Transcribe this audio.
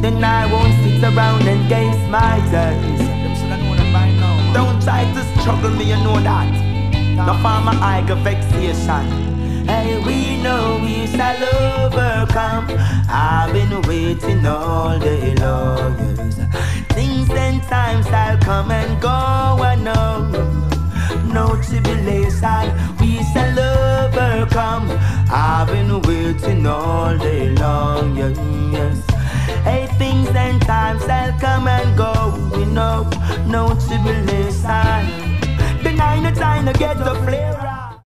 then I won't sit around and gaze my days. Don't try to struggle me, you know that. No farmer I got vexation. Hey, we know we shall overcome. I've been waiting all day long. Yes. Things and times shall come and go. I know no tribulation we shall overcome. I've been waiting all day long. Yes. Hey, things and times shall come and go. We know no tribulation. Then I no time to get the flare.